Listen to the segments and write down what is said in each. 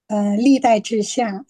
历代志下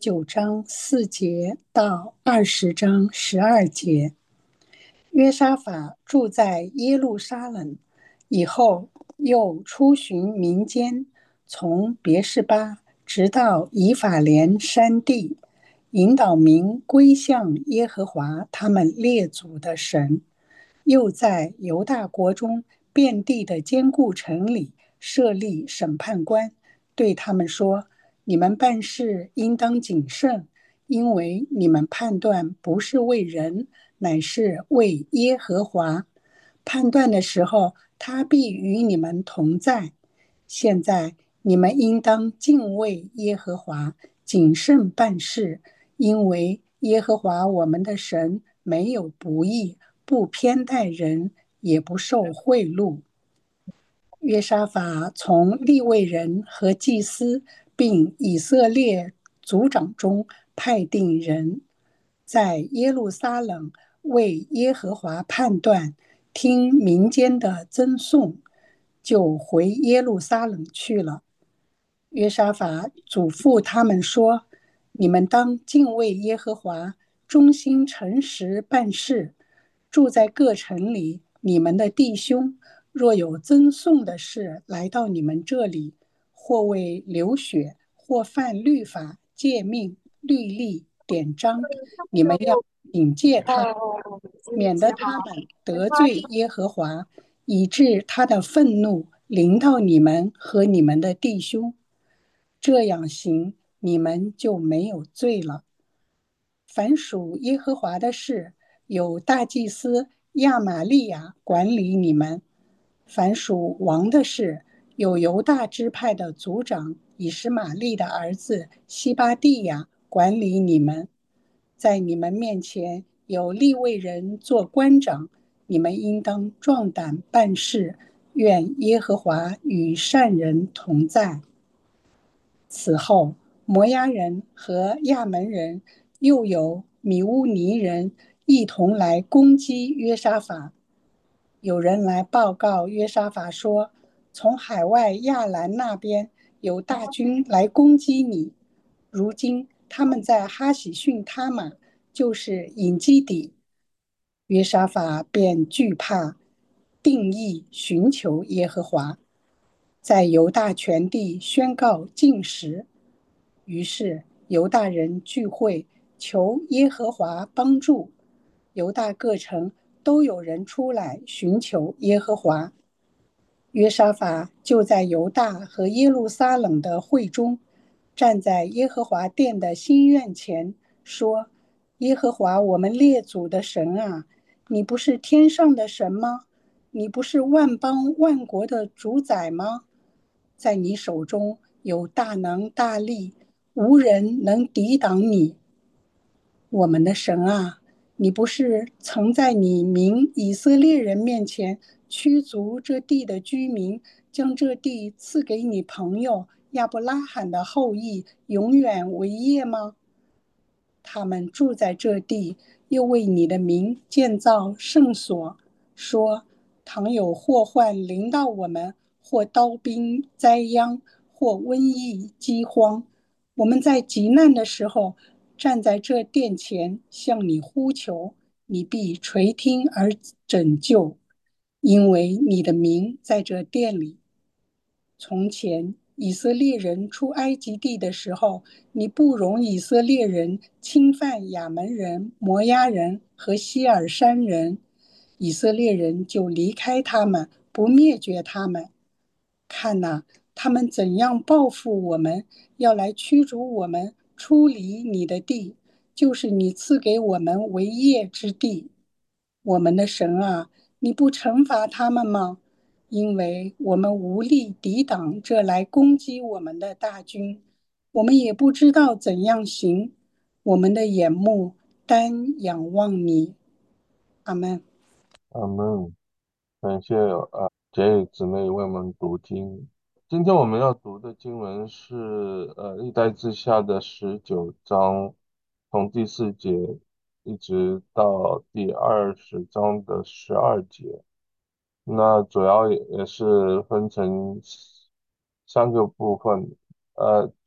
19章4节到20章12节，约沙法住在耶路撒冷，以后又出巡民间，从别是巴直到以法莲山地，引导民归向耶和华他们列祖的神。又在犹大国中遍地的坚固城里设立审判官，对他们说：你们办事应当谨慎，因为你们判断不是为人，乃是为耶和华。判断的时候，他必与你们同在。现在你们应当敬畏耶和华，谨慎办事，因为耶和华我们的神没有不义，不偏待人，也不受贿赂。约沙法从利未人和祭司，并以色列族长中派定人，在耶路撒冷为耶和华判断，听民间的赠颂，就回耶路撒冷去了。约沙法嘱咐他们说：你们当敬畏耶和华，忠心诚实办事。住在各城里，你们的弟兄若有赠送的事来到你们这里，或为流血，或犯律法、诫命、律例、典章，你们要警戒他，免得他们得罪耶和华，以致他的愤怒临到你们和你们的弟兄。这样行，你们就没有罪了。凡属耶和华的事，有大祭司亚玛利亚管理你们；凡属王的事，有犹大支派的族长以实玛利的儿子西巴蒂亚管理你们。在你们面前有利未人做官长，你们应当壮胆办事，愿耶和华与善人同在。此后，摩押人和亚门人，又有米乌尼人一同来攻击约沙法。有人来报告约沙法说，从海外亚兰那边有大军来攻击你。如今他们在哈喜逊他玛，就是隐基底。约沙法便惧怕，定义寻求耶和华，在犹大全地宣告禁食。于是犹大人聚会，求耶和华帮助。犹大各城都有人出来寻求耶和华。约沙法就在犹大和耶路撒冷的会中，站在耶和华殿的新院前，说：耶和华我们列祖的神啊，你不是天上的神吗？你不是万邦万国的主宰吗？在你手中有大能大力，无人能抵挡你。我们的神啊，你不是曾在你民以色列人面前驱逐这地的居民，将这地赐给你朋友亚伯拉罕的后裔，永远为业吗？他们住在这地，又为你的名建造圣所，说：倘有祸患临到我们，或刀兵灾殃，或瘟疫饥荒，我们在急难的时候，站在这殿前向你呼求，你必垂听而拯救，因为你的名在这殿里。从前以色列人出埃及地的时候，你不容以色列人侵犯亚门人、摩押人和希尔山人，以色列人就离开他们，不灭绝他们。看哪，他们怎样报复我们，要来驱逐我们出离你的地，就是你赐给我们为业之地。我们的神啊，你不惩罚他们吗？因为我们无力抵挡这来攻击我们的大军，我们也不知道怎样行，我们的眼目单仰望你。阿门。 阿门。感谢杰宇姊妹为我们读经。今天我们要读的经文是历代志下的19章，从第4节一直到第20章的12节。那主要也是分成3个部分。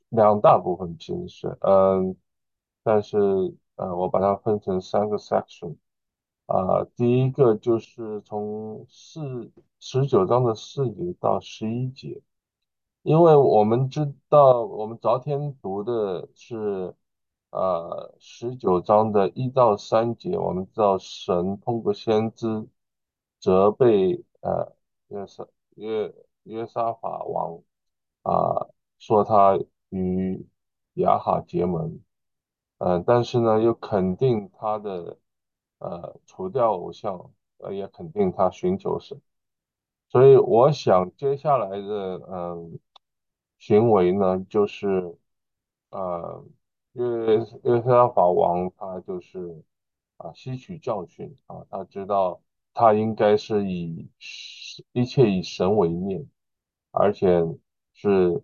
两大部分形式，但是我把它分成三个 section。第一个就是从19章的4节到11节，因为我们知道，我们昨天读的是19章的1到3节，我们知道神通过先知责备约沙约约沙法王啊、说他与亚哈结盟，但是呢又肯定他的除掉偶像，也肯定他寻求神。所以我想接下来的行为呢，就是呃约沙法王他就是吸取教训他知道他应该是一切以神为念，而且是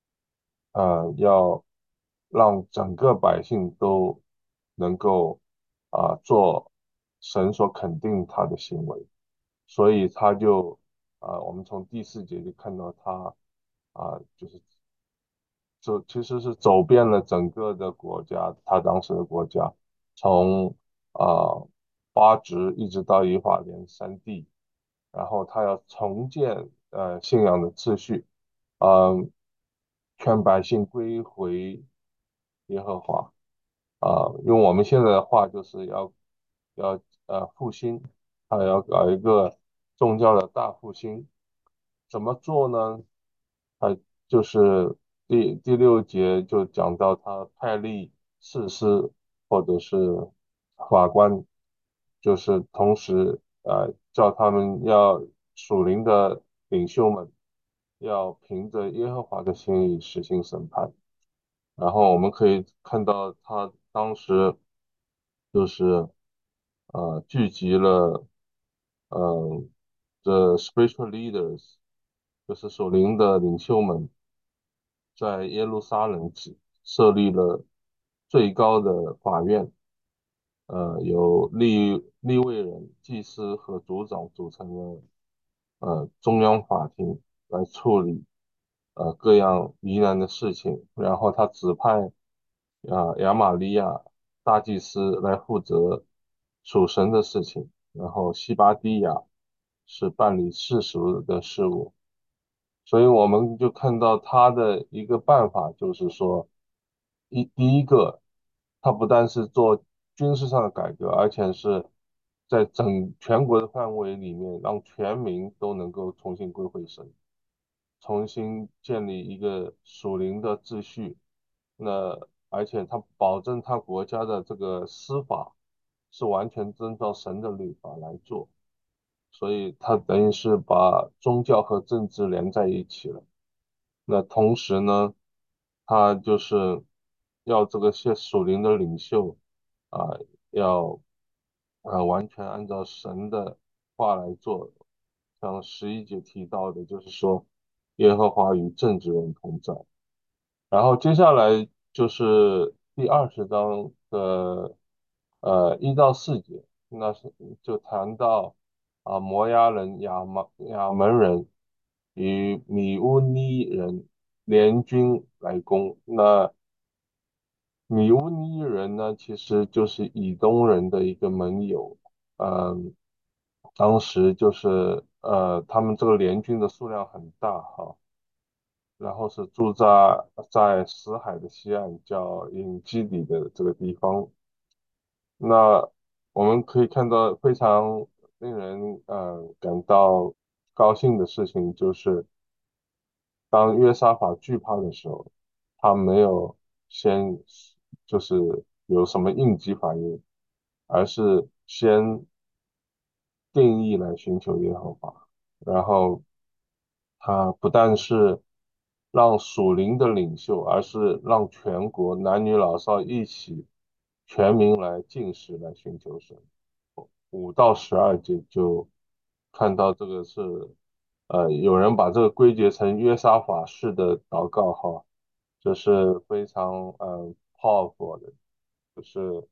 要让整个百姓都能够做神所肯定他的行为。所以他就我们从第4节就看到他就是其实是走遍了整个的国家，他当时的国家，从啊、巴直一直到以法莲3地，然后他要重建信仰的秩序，嗯、劝百姓归回耶和华。用我们现在的话就是要复兴，他要搞一个宗教的大复兴。怎么做呢？他就是第6节就讲到他派立士师或者是法官，就是同时叫他们要属灵的领袖们要凭着耶和华的心意实行审判。然后我们可以看到他当时就是聚集了嗯 the spiritual leaders，就是属灵的领袖们，在耶路撒冷设立了最高的法院，由利未人、祭司和族长组成了中央法庭来处理各样疑难的事情，然后他指派亚玛利亚大祭司来负责属神的事情，然后西巴迪亚是办理世俗的事务。所以我们就看到他的一个办法，就是说，第一个，他不但是做军事上的改革，而且是在全国的范围里面，让全民都能够重新归回神，重新建立一个属灵的秩序。那而且他保证他国家的这个司法是完全遵照神的律法来做，所以他等于是把宗教和政治连在一起了。那同时呢，他就是要这个些属灵的领袖啊、要完全按照神的话来做，像11节提到的，就是说耶和华与正直人同在。然后接下来就是第20章的1到4节，那是就谈到摩押人、亚门人与米乌尼人联军来攻。那米乌尼人呢，其实就是以东人的一个盟友。嗯，当时就是他们这个联军的数量很大哈。然后是住在死海的西岸，叫隐基底的这个地方。那我们可以看到非常令人感到高兴的事情，就是当约沙法惧怕的时候，他没有先就是有什么应激反应，而是先定义来寻求耶和华，然后他不但是让属灵的领袖，而是让全国男女老少一起，全民来进食来寻求神。5到12节就看到这个是，有人把这个归结成约沙法式的祷告哈，这是非常powerful 的，就是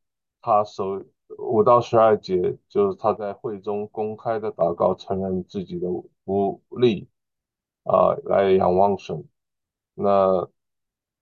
5到12节，就是他在会中公开的祷告，承认自己的无力来仰望神。那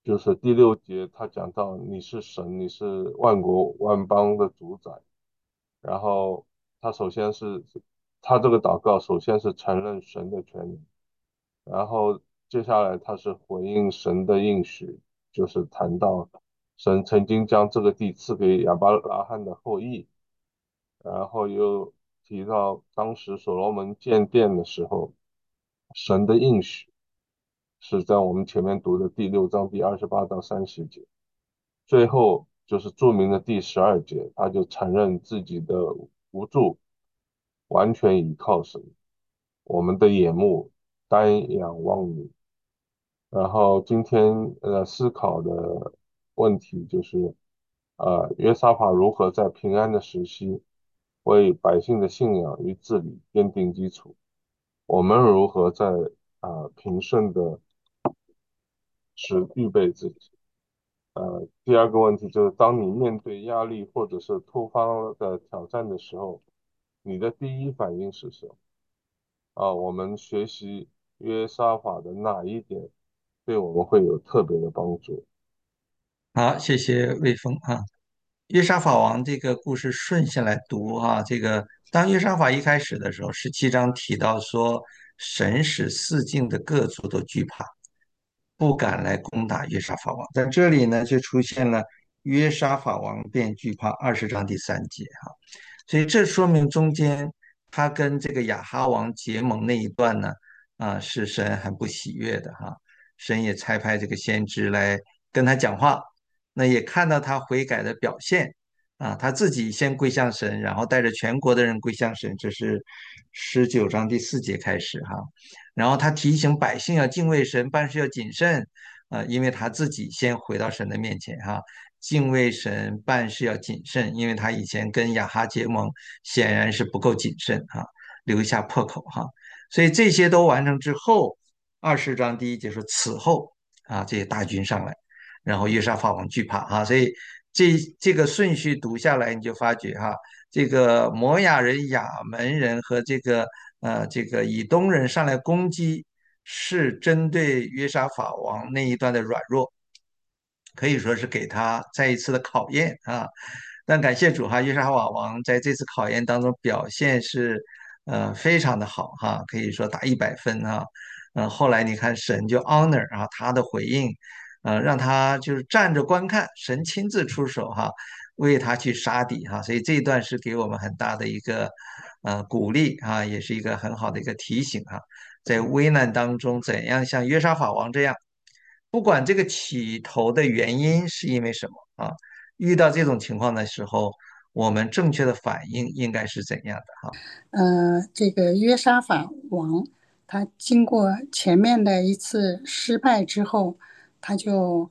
就是第6节，他讲到你是神，你是万国万邦的主宰。然后他首先是他这个祷告首先是承认神的权利，然后接下来他是回应神的应许，就是谈到神曾经将这个地赐给亚伯拉罕的后裔，然后又提到当时所罗门建殿的时候，神的应许是在我们前面读的第6章第28到30节。最后就是著名的第12节，他就承认自己的无助，完全倚靠神，我们的眼目单仰望你。然后今天思考的问题就是，约沙法如何在平安的时期为百姓的信仰与治理奠定基础？我们如何在平顺的时预备自己？第二个问题就是，当你面对压力或者是突发的挑战的时候，你的第一反应是什么？我们学习约沙法的哪一点对我们会有特别的帮助？ 好，谢谢魏峰啊。约沙法王这个故事顺下来读哈，这个当约沙法一开始的时候，17章提到说，神使四境的各族都惧怕，不敢来攻打约沙法王。在这里呢，就出现了约沙法王便惧怕20章第3节哈，所以这说明中间他跟这个亚哈王结盟那一段呢，是神很不喜悦的哈。神也差派这个先知来跟他讲话，那也看到他悔改的表现他自己先归向神，然后带着全国的人归向神，这是19章第4节开始哈。然后他提醒百姓要敬畏神，办事要谨慎，因为他自己先回到神的面前哈，敬畏神，办事要谨慎，因为他以前跟亚哈结盟，显然是不够谨慎哈，留下破口哈。所以这些都完成之后，20章第1节说此后这些大军上来，然后约沙法王惧怕所以这个顺序读下来，你就发觉这个摩亚人、亚门人和这个以东人上来攻击，是针对约沙法王那一段的软弱，可以说是给他再一次的考验但感谢主约沙法王在这次考验当中表现是非常的好可以说打100分后来你看神就 honor 他的回应，让他就是站着观看，神亲自出手为他去杀敌所以这一段是给我们很大的一个鼓励也是一个很好的一个提醒在危难当中怎样像约沙法王这样，不管这个起头的原因是因为什么遇到这种情况的时候，我们正确的反应应该是怎样的这个约沙法王，他经过前面的一次失败之后，他就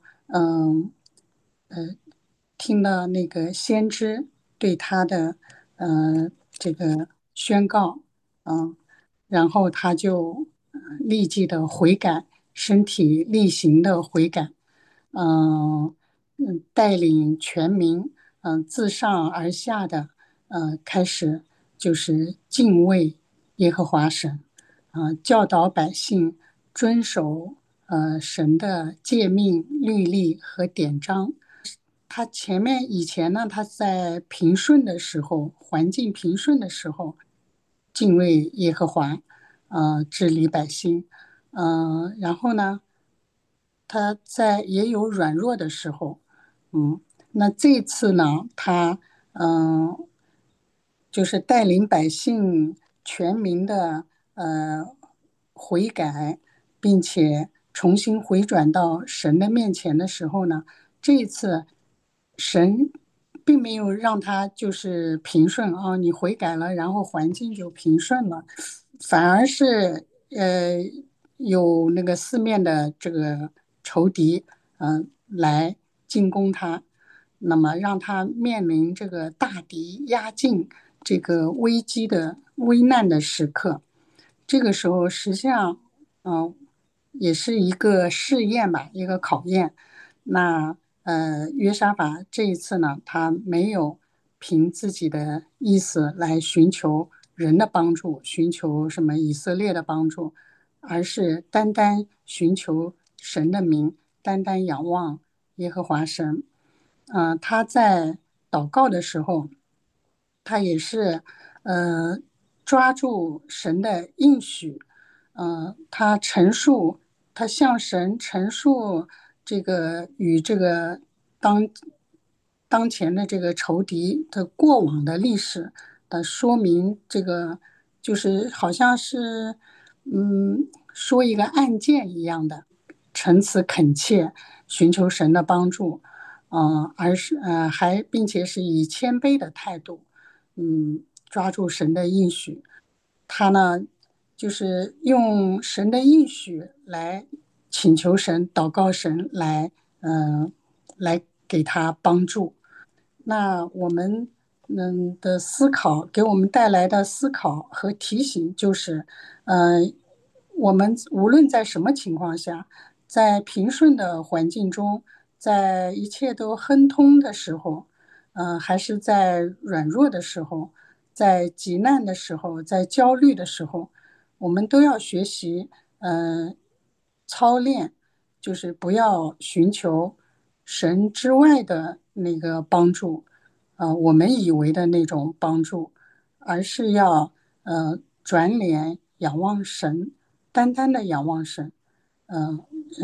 听了那个先知对他的这个宣告，然后他就立即的悔改，身体力行的悔改，带领全民，自上而下的，开始就是敬畏耶和华神，教导百姓遵守神的诫命、律例和典章。他以前呢，他在平顺的时候，环境平顺的时候，敬畏耶和华，治理百姓，然后呢，他也有软弱的时候，嗯，那这次呢，他嗯，就是带领百姓全民的悔改，并且重新回转到神的面前的时候呢，这一次神并没有让他就是平顺你悔改了，然后环境就平顺了，反而是有那个四面的这个仇敌，来进攻他，那么让他面临这个大敌压境这个危难的时刻。这个时候实际上，也是一个试验吧，一个考验。那约沙法这一次呢，他没有凭自己的意思来寻求人的帮助，寻求什么以色列的帮助，而是单单寻求神的名， 单单仰望耶和华神。他在祷告的时候，他也是呃抓住神的应许，他陈述，他向神陈述这个与这个当当前的这个仇敌的过往的历史的说明，这个就是好像是说一个案件一样的，陈词恳切，寻求神的帮助。而是还并且是以谦卑的态度，抓住神的应许。他呢，就是用神的应许来请求神、祷告神来，来给他帮助。那我们的思考给我们带来的思考和提醒就是，我们无论在什么情况下，在平顺的环境中，在一切都亨通的时候，还是在软弱的时候，在急难的时候，在焦虑的时候，我们都要学习，操练，就是不要寻求神之外的那个帮助，我们以为的那种帮助，而是要转脸仰望神，单单的仰望神。嗯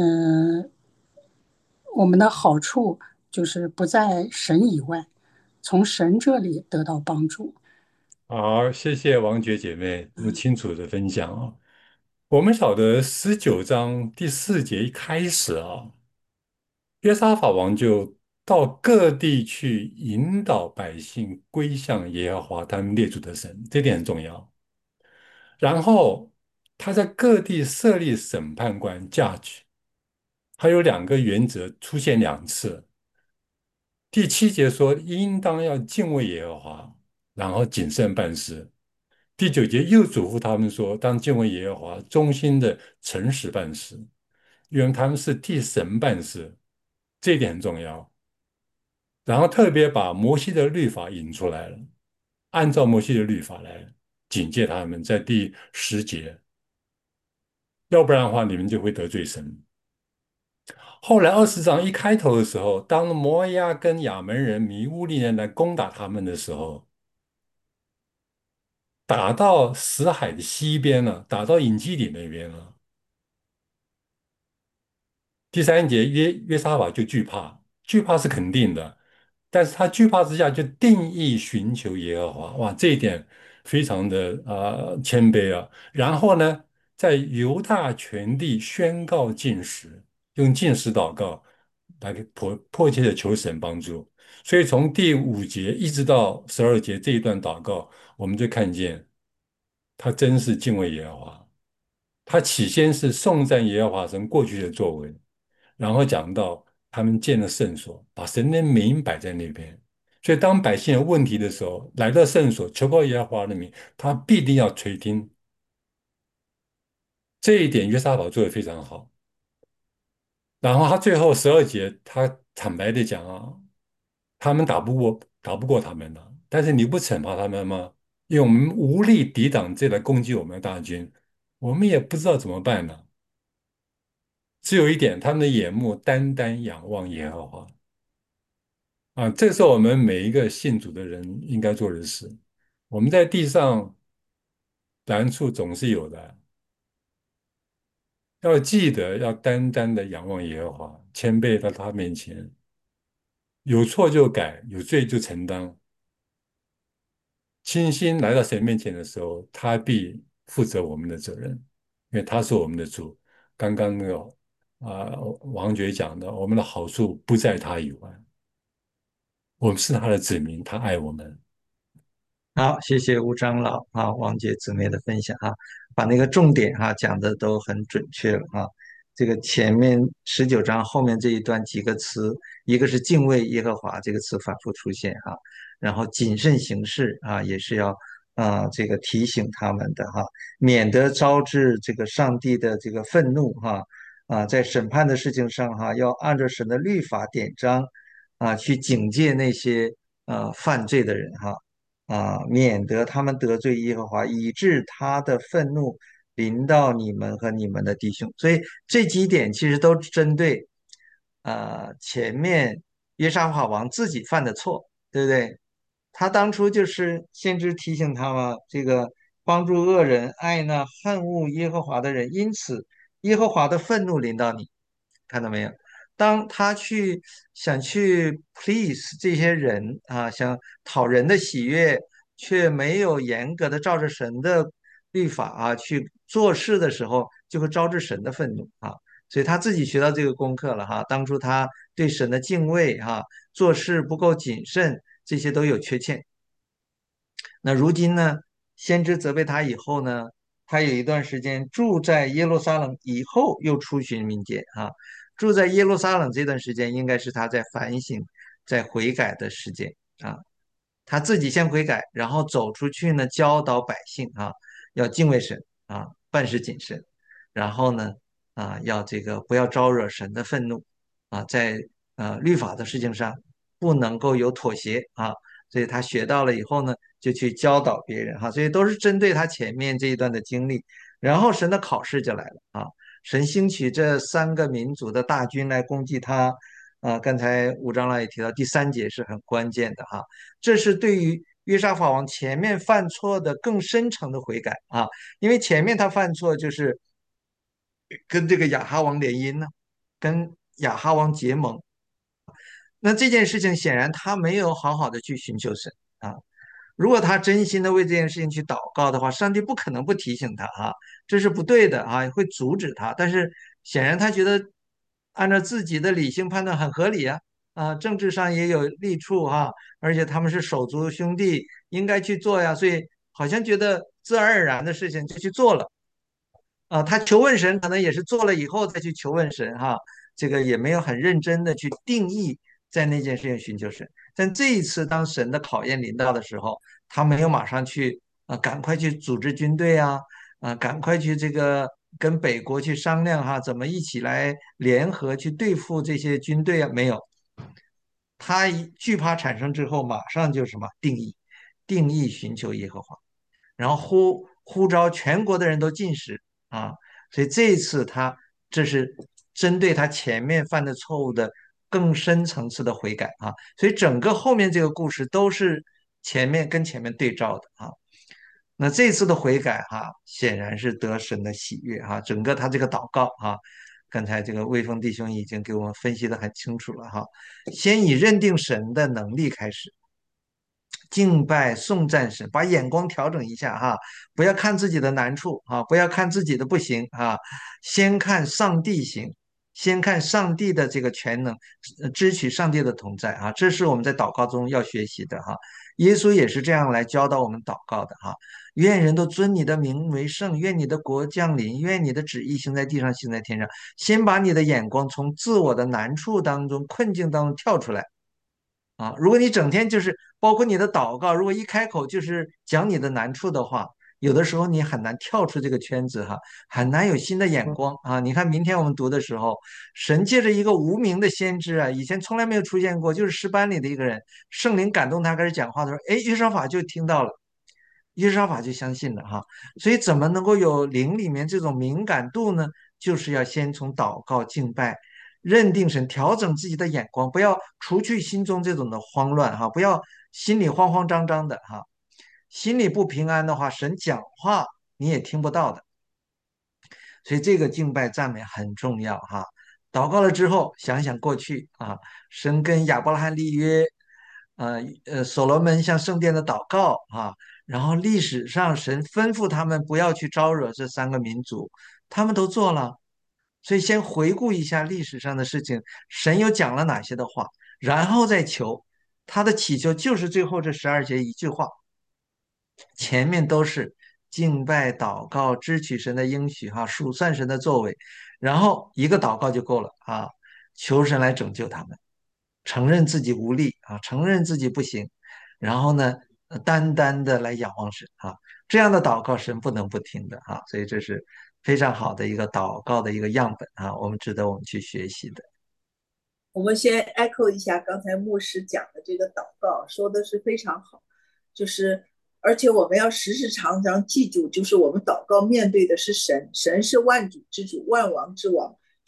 我们的好处就是不在神以外，从神这里得到帮助。 好，谢谢王觉姐妹这么清楚的分享啊。我们晓得19章第4节一开始啊，约沙法王就到各地去引导百姓归向耶和华他们列祖的神，这点很重要。然后他在各地设立审判官 judge，还有2个原则出现2次。第7节说，应当要敬畏耶和华，然后谨慎办事。第9节又嘱咐他们说，当敬畏耶和华，忠心的诚实办事，因为他们是替神办事，这一点很重要。然后特别把摩西的律法引出来了，按照摩西的律法来警戒他们，在第10节，要不然的话，你们就会得罪神。后来20章一开头的时候，当摩押跟亚门人、米乌利人来攻打他们的时候，打到死海的西边了，打到隐基底那边了。第3节约沙法就惧怕，惧怕是肯定的，但是他惧怕之下就定义寻求耶和华，哇，这一点非常的谦卑啊。然后呢，在犹大全地宣告禁食，用禁食祷告来迫切的求神帮助。所以从第5节一直到12节这一段祷告，我们就看见他真是敬畏耶和华。他起先是颂赞耶和华神过去的作为，然后讲到他们建了圣所，把神的名摆在那边。所以当百姓有问题的时候，来到圣所求告耶和华的名，他必定要垂听。这一点约沙法做得非常好。然后他最后12节，他坦白的讲啊，他们打不过他们的，但是你不惩罚他们吗？因为我们无力抵挡这来攻击我们的大军，我们也不知道怎么办呢。只有一点，他们的眼目单单仰望耶和华啊，这是我们每一个信主的人应该做的事。我们在地上难处总是有的，要记得要单单的仰望耶和华，谦卑到他面前，有错就改，有罪就承担。清心来到神面前的时候，他必负责我们的责任，因为他是我们的主。刚刚那个王爵讲的，我们的好处不在他以外。我们是他的子民，他爱我们。 好，谢谢吴长老啊，王姐姊妹的分享啊，把那个重点讲的都很准确了啊。这个前面19章后面这一段几个词，一个是敬畏耶和华这个词反复出现然后谨慎行事也是要这个提醒他们的免得招致这个上帝的这个愤怒在审判的事情上要按照神的律法典章去警戒那些犯罪的人免得他们得罪耶和华，以致他的愤怒临到你们和你们的弟兄。所以这几点其实都针对前面约沙法王自己犯的错，对不对？他当初就是先知提醒他嘛，这个帮助恶人，爱那恨恶耶和华的人，因此耶和华的愤怒临到你，看到没有？当他想去 please 这些人啊，想讨人的喜悦，却没有严格的照着神的律法啊去做事的时候，就会招致神的愤怒啊。所以他自己学到这个功课了哈。当初他对神的敬畏哈，做事不够谨慎，这些都有缺陷。那如今呢，先知责备他以后呢，他有一段时间住在耶路撒冷，以后又出巡民间啊。住在耶路撒冷这段时间，应该是他在反省、在悔改的时间啊。他自己先悔改，然后走出去呢，教导百姓啊，要敬畏神啊，办事谨慎。然后呢，要这个不要招惹神的愤怒啊，在律法的事情上不能够有妥协啊。所以他学到了以后呢，就去教导别人哈，所以都是针对他前面这一段的经历，然后神的考试就来了啊，神兴起这三个民族的大军来攻击他啊，刚才吴长老也提到第三节是很关键的哈，这是对于约沙法王前面犯错的更深层的悔改啊，因为前面他犯错就是跟这个亚哈王联姻呢，跟亚哈王结盟，那这件事情显然他没有好好的去寻求神啊。如果他真心的为这件事情去祷告的话，上帝不可能不提醒他啊，这是不对的啊，会阻止他。但是显然他觉得按照自己的理性判断很合理啊，政治上也有利处哈，而且他们是手足兄弟，应该去做呀，所以好像觉得自然而然的事情就去做了。他求问神可能也是做了以后再去求问神哈，这个也没有很认真的去定义在那件事情寻求神。但这一次当神的考验临到的时候，他没有马上去赶快去组织军队啊，赶快去这个跟北国去商量哈，怎么一起来联合去对付这些军队啊？没有，他一惧怕产生之后，马上就什么定义寻求耶和华。然后呼召全国的人都进食啊，所以这一次这是针对他前面犯的错误的更深层次的悔改啊，所以整个后面这个故事都是跟前面对照的啊。那这次的悔改哈、显然是得神的喜悦哈、整个他这个祷告哈、刚才这个魏峰弟兄已经给我们分析的很清楚了哈，先以认定神的能力开始，敬拜颂赞神，把眼光调整一下哈，不要看自己的难处啊，不要看自己的不行啊，先看上帝行，先看上帝的这个全能，支取上帝的同在啊，这是我们在祷告中要学习的哈。耶稣也是这样来教导我们祷告的哈。愿人都尊你的名为圣，愿你的国降临，愿你的旨意行在地上，行在天上。先把你的眼光从自我的难处当中、困境当中跳出来。如果你整天就是包括你的祷告，如果一开口就是讲你的难处的话，有的时候你很难跳出这个圈子哈，很难有新的眼光啊。你看明天我们读的时候，神借着一个无名的先知啊，以前从来没有出现过，就是诗班里的一个人，圣灵感动他开始讲话的时候，哎，约沙法就听到了，约沙法就相信了哈。所以怎么能够有灵里面这种敏感度呢？就是要先从祷告敬拜。认定神，调整自己的眼光，不要除去心中这种的慌乱哈，不要心里慌慌张张的哈，心里不平安的话，神讲话你也听不到的。所以这个敬拜赞美很重要哈。祷告了之后，想想过去啊，神跟亚伯拉罕立约，所罗门向圣殿的祷告啊，然后历史上神吩咐他们不要去招惹这三个民族，他们都做了。所以先回顾一下历史上的事情，神又讲了哪些的话，然后再求。他的祈求就是最后这12节一句话，前面都是敬拜、祷告、支取神的应许哈，数算神的作为，然后一个祷告就够了啊，求神来拯救他们，承认自己无力啊，承认自己不行，然后呢，单单的来仰望神啊，这样的祷告神不能不听的啊，所以这是非常好的一个祷告的一个样本啊，值得我们去学习的。 我们先 echo 一下刚才牧师讲的这个祷告，说的是非常好，就是而且我们要时时常常记住，就是我们祷告面对的是神，神是万主之主，万王之王，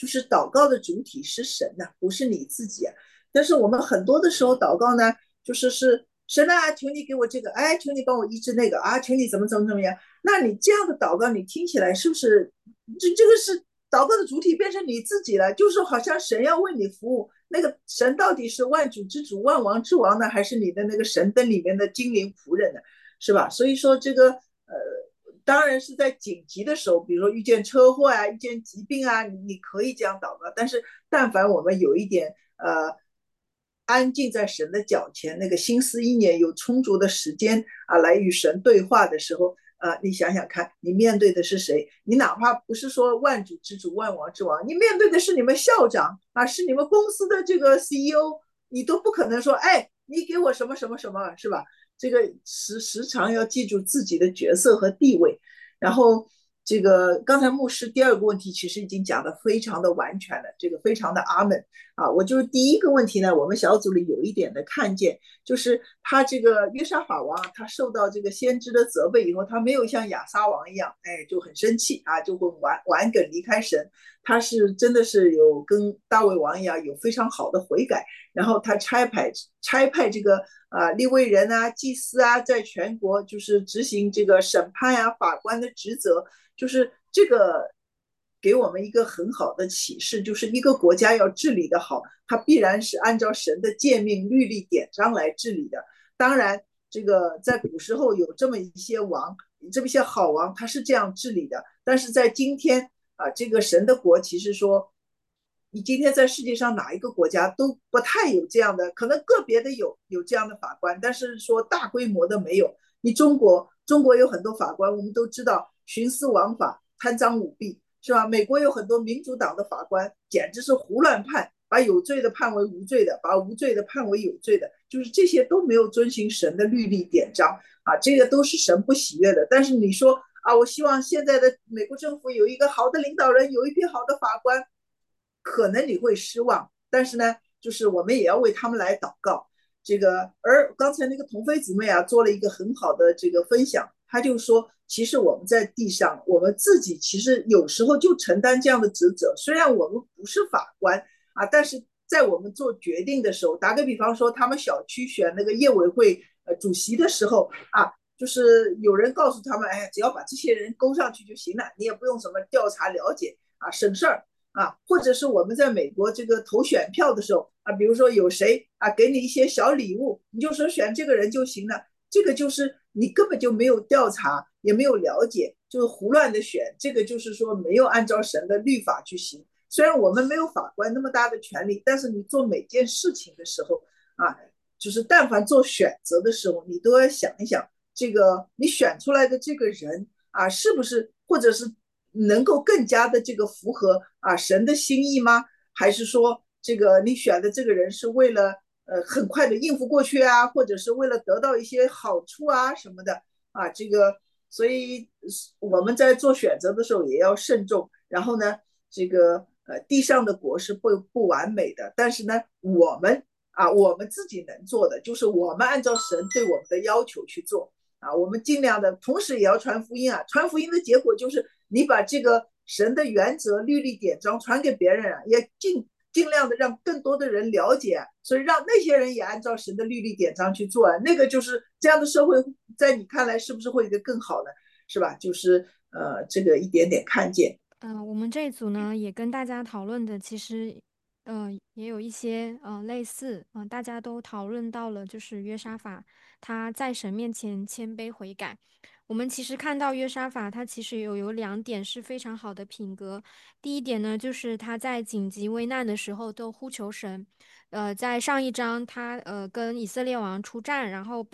就是祷告的主体是神呐、不是你自己啊。但是我们很多的时候祷告呢，就是神啊，求你给我这个，哎，求你帮我医治那个啊，求你怎么样。那你这样的祷告，你听起来是不是这个是祷告的主体变成你自己了？就是好像神要为你服务，那个神到底是万主之主、万王之王呢，还是你的那个神灯里面的精灵仆人呢？是吧？所以说这个当然是在紧急的时候，比如说遇见车祸啊、遇见疾病啊，你可以这样祷告。但是但凡我们有一点安静在神的脚前，那个心思意念有充足的时间啊，来与神对话的时候，你想想看，你面对的是谁？你哪怕不是说万主之主、万王之王，你面对的是你们校长啊，是你们公司的这个 CEO，你都不可能说，哎，你给我什么什么什么，是吧？这个时常要记住自己的角色和地位。然后这个刚才牧师第二个问题其实已经讲的非常的完全了，这个非常的阿门啊。我就是第一个问题呢，我们小组里有一点的看见，就是他这个约沙法王，他受到这个先知的责备以后，他没有像亚撒王一样，哎，就很生气啊，就会玩梗离开神。他是真的是有跟大卫王一样有非常好的悔改，然后他差派这个立位人啊、祭司啊，在全国就是执行这个审判啊、法官的职责，就是这个给我们一个很好的启示，就是一个国家要治理的好，它必然是按照神的诫命、律例、典章来治理的。当然，这个在古时候有这么一些王，这么一些好王，他是这样治理的。但是在今天这个神的国其实说，你今天在世界上哪一个国家都不太有这样的，可能个别的有这样的法官，但是说大规模的没有。你中国有很多法官，我们都知道徇私枉法、贪赃舞弊，是吧？美国有很多民主党的法官，简直是胡乱判，把有罪的判为无罪的，把无罪的判为有罪的，就是这些都没有遵循神的律例典章这个都是神不喜悦的。但是你说我希望现在的美国政府有一个好的领导人，有一批好的法官，可能你会失望，但是呢，就是我们也要为他们来祷告。这个，而刚才那个童飞姊妹做了一个很好的这个分享，她就说，其实我们在地上，我们自己其实有时候就承担这样的职责，虽然我们不是法官但是在我们做决定的时候，打个比方说，他们小区选那个业委会主席的时候就是有人告诉他们，哎，只要把这些人勾上去就行了，你也不用什么调查了解省事儿。或者是我们在美国这个投选票的时候比如说有谁给你一些小礼物，你就说选这个人就行了，这个就是你根本就没有调查，也没有了解，就是胡乱的选，这个就是说没有按照神的律法去行。虽然我们没有法官那么大的权利，但是你做每件事情的时候就是但凡做选择的时候，你都要想一想，这个你选出来的这个人是不是或者是能够更加的这个符合神的心意吗？还是说这个你选的这个人是为了很快的应付过去或者是为了得到一些好处什么的这个所以我们在做选择的时候也要慎重。然后呢，这个地上的国是不完美的，但是呢，我们自己能做的就是我们按照神对我们的要求去做我们尽量的，同时也要传福音传福音的结果就是你把这个神的原则、律例、典章传给别人也尽量的让更多的人了解所以让那些人也按照神的律例、典章去做那个就是这样的社会，在你看来是不是会更好呢？是吧？就是这个一点点看见。 我们这一组呢也跟大家讨论的，其实也有一些类似大家都讨论到了，就是约沙法他在神面前谦卑悔改。我们其实看到约沙法他其实有2点是非常好的品格。第一点呢，就是他在紧急危难的时候都呼求神。在上一章他跟以色列王出战，然后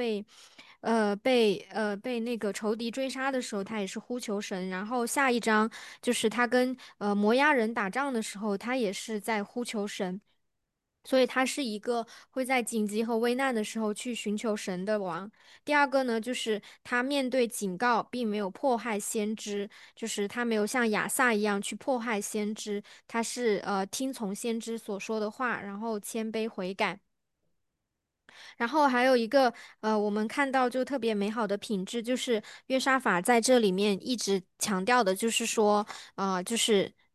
被那个仇敌追杀的时候，他也是呼求神。然后下一章就是他跟摩押人打仗的时候，他也是在呼求神。所以他是一个会在紧急和危难的时候去寻求神的王。第二个呢，就是他面对警告，并没有迫害先知，就是他没有像亚萨一样去迫害先知，他是听从先知所说的话，然后谦卑悔改。然后还有一个我们看到就特别美好的品质，就是约沙法在这里面一直强调的，就是说就是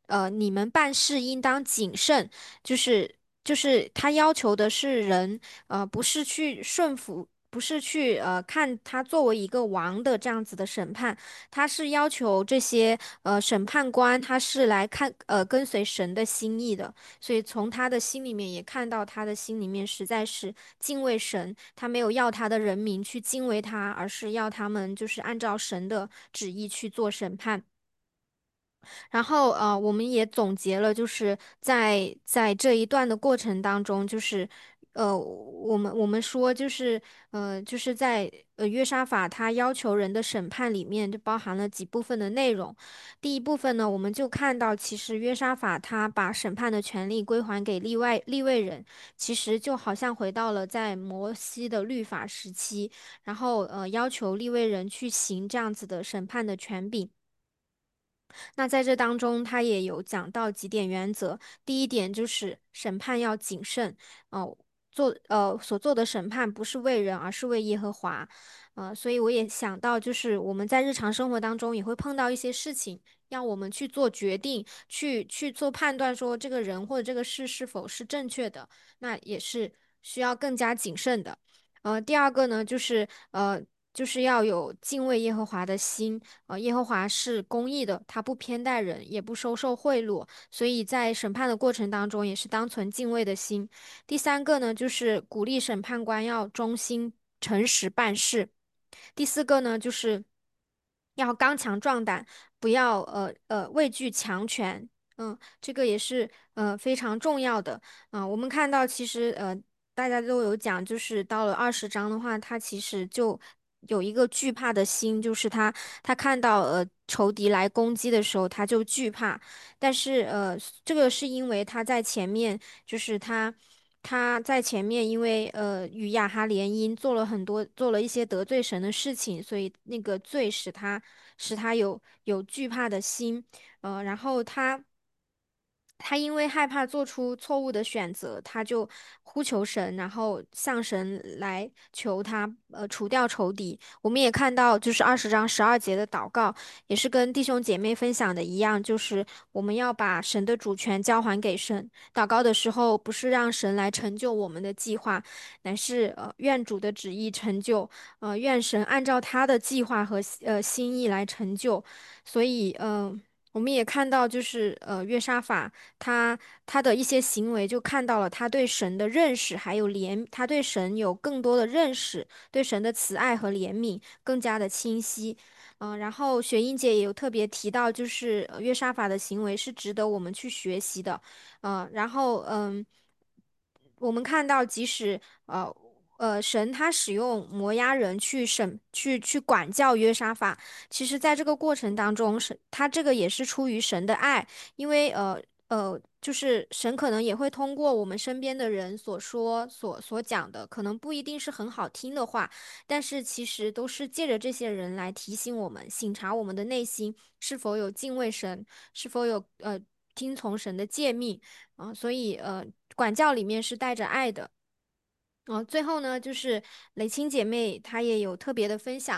你们办事应当谨慎，就是他要求的是人，不是去顺服。不是去看他作为一个王的这样子的审判，他是要求这些审判官，他是来看跟随神的心意的，所以从他的心里面也看到他的心里面实在是敬畏神，他没有要他的人民去敬畏他，而是要他们就是按照神的旨意去做审判。然后我们也总结了，就是在这一段的过程当中，就是我们说就是在约沙法他要求人的审判里面，就包含了几部分的内容。第一部分呢，我们就看到其实约沙法他把审判的权利归还给利未人，其实就好像回到了在摩西的律法时期，然后要求利未人去行这样子的审判的权柄。那在这当中，他也有讲到几点原则。第一点就是审判要谨慎，所做的审判不是为人，而是为耶和华。所以我也想到，就是我们在日常生活当中也会碰到一些事情，要我们去做决定，去做判断，说这个人或者这个事是否是正确的，那也是需要更加谨慎的。第二个呢，就是要有敬畏耶和华的心。耶和华是公义的，他不偏待人，也不收受贿赂，所以在审判的过程当中，也是当存敬畏的心。第三个呢，就是鼓励审判官要忠心诚实办事。第四个呢，就是要刚强壮胆，不要畏惧强权。这个也是非常重要的。我们看到其实大家都有讲，就是到了20章的话，他其实就有一个惧怕的心，就是他看到仇敌来攻击的时候，他就惧怕。但是这个是因为他在前面，就是他在前面，因为与亚哈联姻，做了一些得罪神的事情，所以那个罪使他有惧怕的心。然后他因为害怕做出错误的选择，他就呼求神，然后向神来求他除掉仇敌。我们也看到，就是20章12节的祷告，也是跟弟兄姐妹分享的一样，就是我们要把神的主权交还给神。祷告的时候，不是让神来成就我们的计划，乃是愿主的旨意成就，愿神按照他的计划和心意来成就。所以，我们也看到，就是约沙法他的一些行为，就看到了他对神的认识，还有他对神有更多的认识，对神的慈爱和怜悯更加的清晰。然后雪英姐也有特别提到，就是约沙法的行为是值得我们去学习的。然后我们看到，即使神他使用摩押人去管教约沙法，其实在这个过程当中，他这个也是出于神的爱，因为就是神可能也会通过我们身边的人所说所讲的，可能不一定是很好听的话，但是其实都是借着这些人来提醒我们，省察我们的内心是否有敬畏神，是否有听从神的诫命。所以管教里面是带着爱的。最后呢，就是蕾青姐妹她也有特别的分享，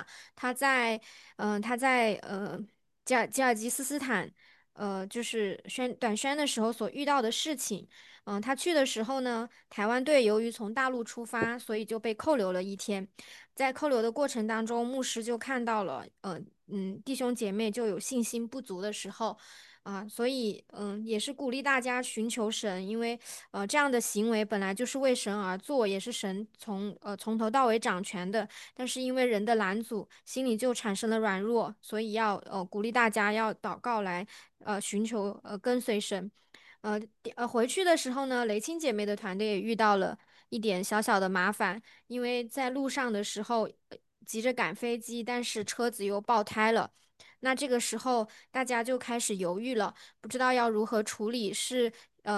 她在吉尔吉斯斯坦，就是短宣的时候所遇到的事情。她去的时候呢，台湾队由于从大陆出发，所以就被扣留了一天。在扣留的过程当中，牧师就看到了，弟兄姐妹就有信心不足的时候。所以也是鼓励大家寻求神，因为这样的行为本来就是为神而做，也是神从头到尾掌权的。但是因为人的拦阻，心里就产生了软弱，所以要鼓励大家要祷告来寻求跟随神。回去的时候呢，雷青姐妹的团队也遇到了一点小小的麻烦，因为在路上的时候急着赶飞机，但是车子又爆胎了。那这个时候大家就开始犹豫了，不知道要如何处理，是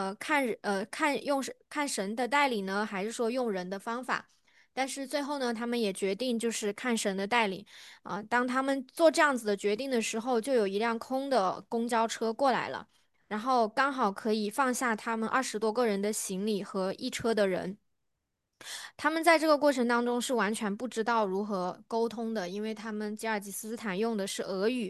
看神的带领呢，还是说用人的方法？但是最后呢，他们也决定就是看神的带领。当他们做这样子的决定的时候，就有一辆空的公交车过来了，然后刚好可以放下他们20多个人的行李和一车的人。他们在这个过程当中是完全不知道如何沟通的，因为他们吉尔吉斯斯坦用的是俄语，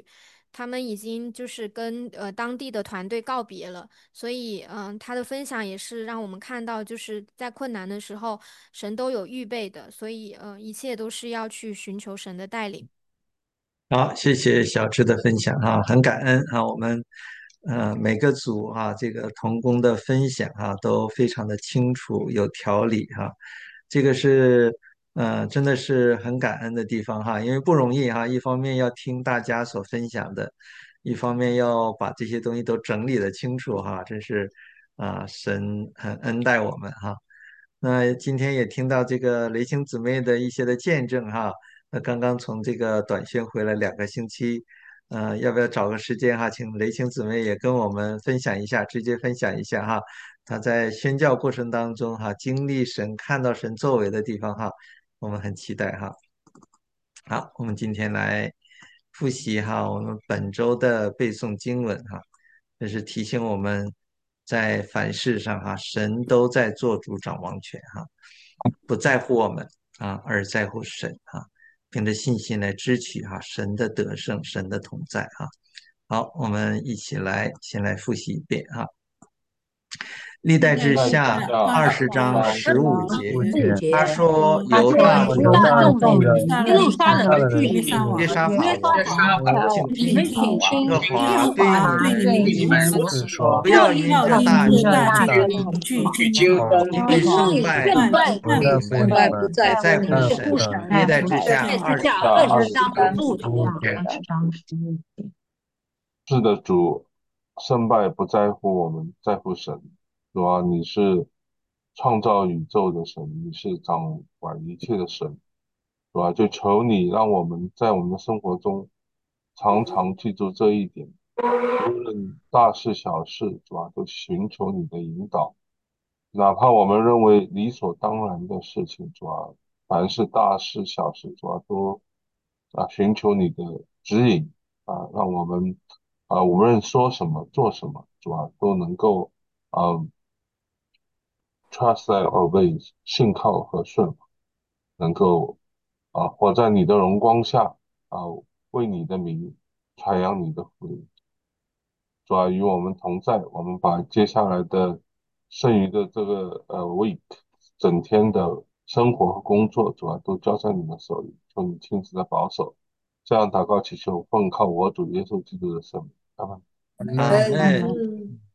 他们已经就是跟当地的团队告别了，所以他的分享也是让我们看到，就是在困难的时候，神都有预备的，所以一切都是要去寻求神的带领。 好，谢谢小智的分享哈，很感恩啊，我们每个组啊这个同工的分享啊都非常的清楚有条理哈，这个是真的是很感恩的地方哈，因为不容易哈，一方面要听大家所分享的，一方面要把这些东西都整理的清楚哈，真是神很恩待我们哈。那今天也听到这个雷青姊妹的一些的见证哈。那刚刚从这个短宣回来2个星期，要不要找个时间哈，请雷晴姊妹也跟我们分享一下，直接分享一下哈，她在宣教过程当中哈，经历神、看到神作为的地方哈，我们很期待哈。好，我们今天来复习哈，我们本周的背诵经文哈，这是提醒我们在凡事上哈，神都在做主掌王权哈，不在乎我们而在乎神哈。凭着信心来支取哈神的得胜，神的同在哈。好，我们一起来先来复习一遍哈。历代志下20章15节，他说犹大犹大众的耶路撒人冷聚约沙法王， 你们请听耶和华对你们说，不要因要大因大军军惧惊慌， 因为胜败不在在乎神。历代志下 20章15节。 是的，主，胜败不在乎我们，在乎神。主啊，你是创造宇宙的神，你是掌管一切的神。主啊，就求你让我们在我们的生活中常常记住这一点，无论大事小事，主啊，都寻求你的引导。哪怕我们认为理所当然的事情，主啊，凡是大事小事，主啊，都寻求你的指引让我们无论说什么做什么，主啊，都能够啊 trust and obey 信靠和顺服，能够活在你的荣光下啊，为你的名传扬你的福音。主啊，与我们同在，我们把接下来的剩余的这个week 整天的生活和工作，主啊，都交在你的手里，求你亲自的保守。这样祷告祈求，奉靠我主耶稣基督的圣名，阿门。 阿门。